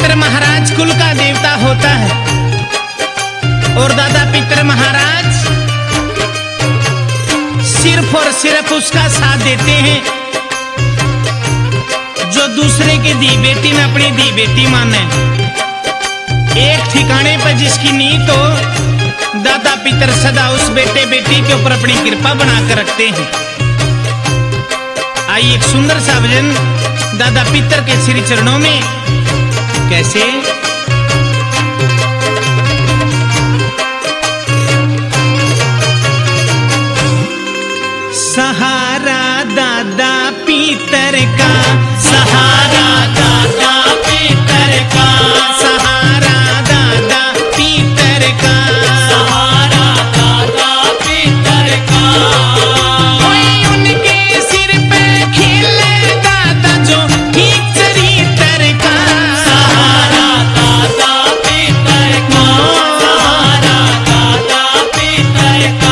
पितर महाराज कुल का देवता होता है और दादा पितर महाराज सिर्फ और सिर्फ उसका साथ देते हैं जो दूसरे की दी बेटी में अपनी दी बेटी माने। एक ठिकाने पर जिसकी नींव हो दादा पितर सदा उस बेटे बेटी के ऊपर अपनी कृपा बनाकर रखते हैं। आइए एक सुंदर सा भजन दादा पितर के श्री चरणों में। कैसे? सहारा दादा पितर का, सहारा दादा पितर का, सहारा दादा पितर का, सहारा दादा पितर का। कोई उनके सिर पे खेले दादा जो ठीक चरित्र का, सहारा दादा पितर का, सहारा दादा पितर का।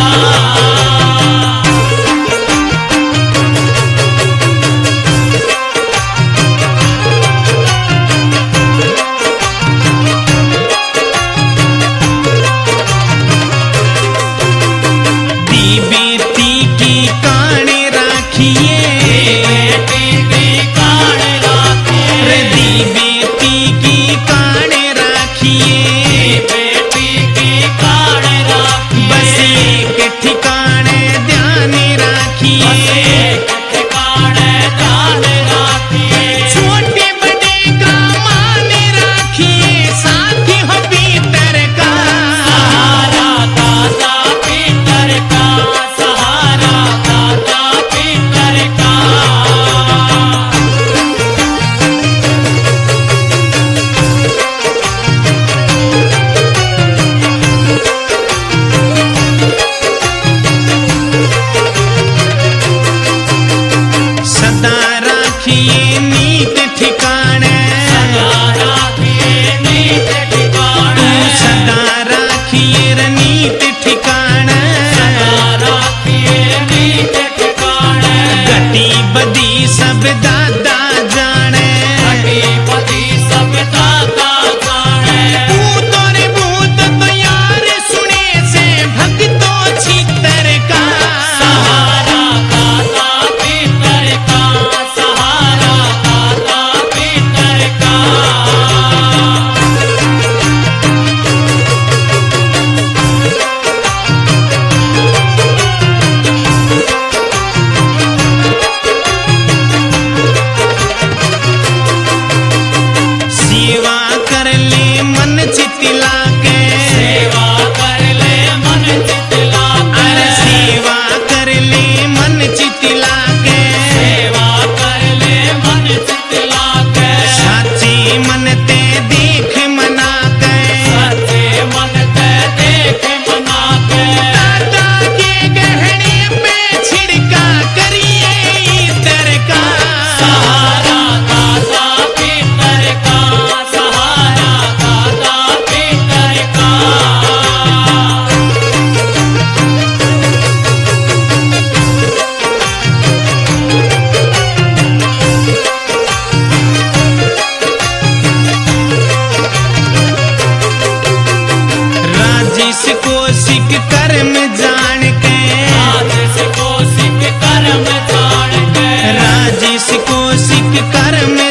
कर्म